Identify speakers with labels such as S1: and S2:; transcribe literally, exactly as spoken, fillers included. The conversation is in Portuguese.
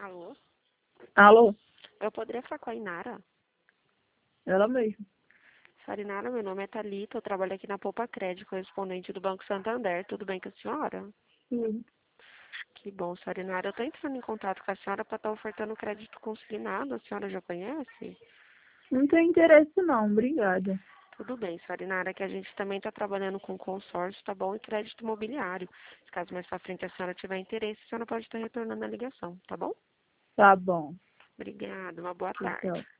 S1: Alô?
S2: Alô?
S1: Eu poderia falar com a Inara?
S2: Ela mesmo.
S1: Senhora Inara, meu nome é Thalita, eu trabalho aqui na Poupa Crédito, correspondente do Banco Santander. Tudo bem com a senhora?
S2: Sim.
S1: Que bom, senhora Inara. Eu estou entrando em contato com a senhora para estar ofertando crédito consignado. A senhora já conhece?
S2: Não tem interesse não, obrigada.
S1: Tudo bem, senhora Inara, que a gente também está trabalhando com consórcio, tá bom? E crédito imobiliário. Se caso mais pra frente a senhora tiver interesse, a senhora pode estar retornando a ligação, tá bom?
S2: Tá bom.
S1: Obrigada, uma boa tarde.
S2: Então.